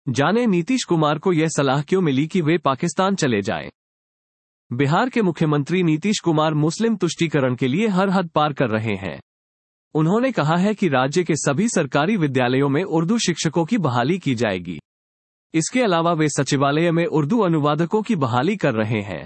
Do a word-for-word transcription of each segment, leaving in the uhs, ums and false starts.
जाने नीतीश कुमार को यह सलाह क्यों मिली कि वे पाकिस्तान चले जाएं। बिहार के मुख्यमंत्री नीतीश कुमार मुस्लिम तुष्टीकरण के लिए हर हद पार कर रहे हैं। उन्होंने कहा है कि राज्य के सभी सरकारी विद्यालयों में उर्दू शिक्षकों की बहाली की जाएगी। इसके अलावा वे सचिवालय में उर्दू अनुवादकों की बहाली कर रहे हैं।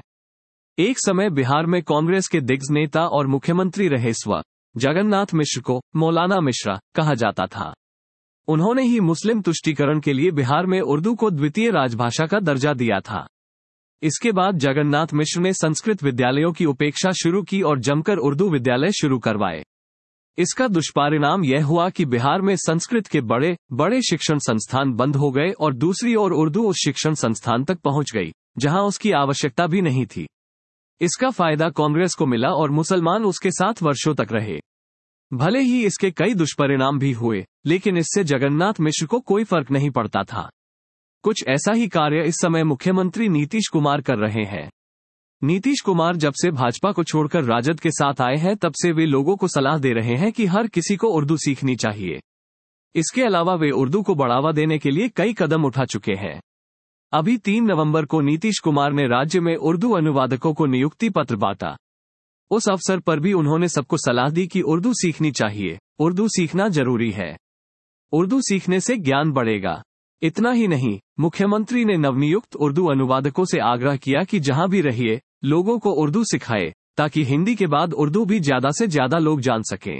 एक समय बिहार में कांग्रेस के दिग्गज नेता और मुख्यमंत्री रहे स्व जगन्नाथ मिश्र को मौलाना मिश्रा कहा जाता था। उन्होंने ही मुस्लिम तुष्टीकरण के लिए बिहार में उर्दू को द्वितीय राजभाषा का दर्जा दिया था। इसके बाद जगन्नाथ मिश्र ने संस्कृत विद्यालयों की उपेक्षा शुरू की और जमकर उर्दू विद्यालय शुरू करवाए। इसका दुष्परिणाम यह हुआ कि बिहार में संस्कृत के बड़े बड़े शिक्षण संस्थान बंद हो गए और दूसरी ओर उर्दू उस शिक्षण संस्थान तक पहुंच गई जहां उसकी आवश्यकता भी नहीं थी। इसका फायदा कांग्रेस को मिला और मुसलमान उसके साथ वर्षों तक रहे। भले ही इसके कई दुष्परिणाम भी हुए, लेकिन इससे जगन्नाथ मिश्र को कोई फर्क नहीं पड़ता था। कुछ ऐसा ही कार्य इस समय मुख्यमंत्री नीतीश कुमार कर रहे हैं। नीतीश कुमार जब से भाजपा को छोड़कर राजद के साथ आए हैं तब से वे लोगों को सलाह दे रहे हैं कि हर किसी को उर्दू सीखनी चाहिए। इसके अलावा वे उर्दू को बढ़ावा देने के लिए कई कदम उठा चुके हैं। अभी तीन नवंबर को नीतीश कुमार ने राज्य में उर्दू अनुवादकों को नियुक्ति पत्र बांटा। उस अवसर पर भी उन्होंने सबको सलाह दी कि उर्दू सीखनी चाहिए, उर्दू सीखना जरूरी है। उर्दू सीखने से ज्ञान बढ़ेगा। इतना ही नहीं, मुख्यमंत्री ने नवनियुक्त उर्दू अनुवादकों से आग्रह किया कि जहां भी रहिए लोगों को उर्दू सिखाए, ताकि हिंदी के बाद उर्दू भी ज्यादा से ज्यादा लोग जान सकें।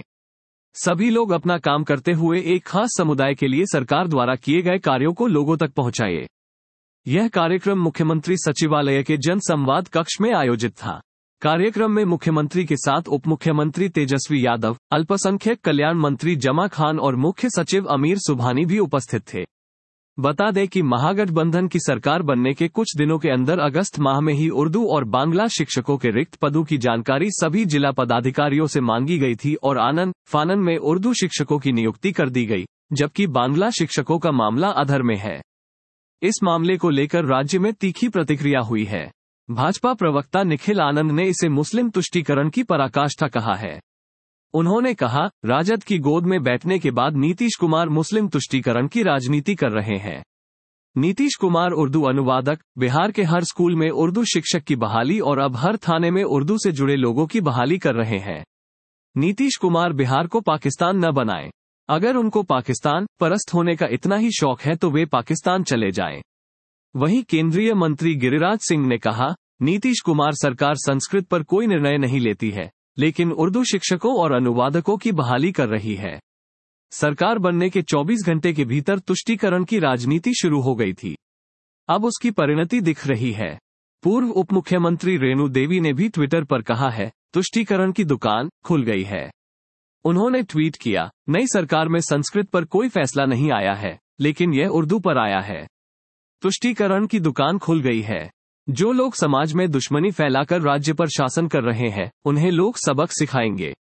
सभी लोग अपना काम करते हुए एक खास समुदाय के लिए सरकार द्वारा किए गए कार्यों को लोगों तक पहुंचाए। यह कार्यक्रम मुख्यमंत्री सचिवालय के जन संवाद कक्ष में आयोजित था। कार्यक्रम में मुख्यमंत्री के साथ उप मुख्यमंत्री तेजस्वी यादव, अल्पसंख्यक कल्याण मंत्री जमा खान और मुख्य सचिव अमीर सुबहानी भी उपस्थित थे। बता दें कि महागठबंधन की सरकार बनने के कुछ दिनों के अंदर अगस्त माह में ही उर्दू और बांग्ला शिक्षकों के रिक्त पदों की जानकारी सभी जिला पदाधिकारियों से मांगी गई थी और आनन फानन में उर्दू शिक्षकों की नियुक्ति कर दी गई, जबकि बांग्ला शिक्षकों का मामला अधर में है। इस मामले को लेकर राज्य में तीखी प्रतिक्रिया हुई है। भाजपा प्रवक्ता निखिल आनंद ने इसे मुस्लिम तुष्टीकरण की पराकाष्ठा कहा है। उन्होंने कहा, राजद की गोद में बैठने के बाद नीतीश कुमार मुस्लिम तुष्टीकरण की राजनीति कर रहे हैं। नीतीश कुमार उर्दू अनुवादक, बिहार के हर स्कूल में उर्दू शिक्षक की बहाली और अब हर थाने में उर्दू से जुड़े लोगों की बहाली कर रहे हैं। नीतीश कुमार बिहार को पाकिस्तान न बनाएं। अगर उनको पाकिस्तान परस्त होने का इतना ही शौक है तो वे पाकिस्तान चले जाएं। वहीं केंद्रीय मंत्री गिरिराज सिंह ने कहा, नीतीश कुमार सरकार संस्कृत पर कोई निर्णय नहीं लेती है, लेकिन उर्दू शिक्षकों और अनुवादकों की बहाली कर रही है। सरकार बनने के चौबीस घंटे के भीतर तुष्टीकरण की राजनीति शुरू हो गई थी। अब उसकी परिणति दिख रही है। पूर्व उप मुख्यमंत्री रेणु देवी ने भी ट्विटर पर कहा है, तुष्टीकरण की दुकान खुल गई है। उन्होंने ट्वीट किया, नई सरकार में संस्कृत पर कोई फैसला नहीं आया है, लेकिन यह उर्दू पर आया है। तुष्टीकरण की दुकान खुल गई है। जो लोग समाज में दुश्मनी फैलाकर राज्य पर शासन कर रहे हैं, उन्हें लोग सबक सिखाएंगे।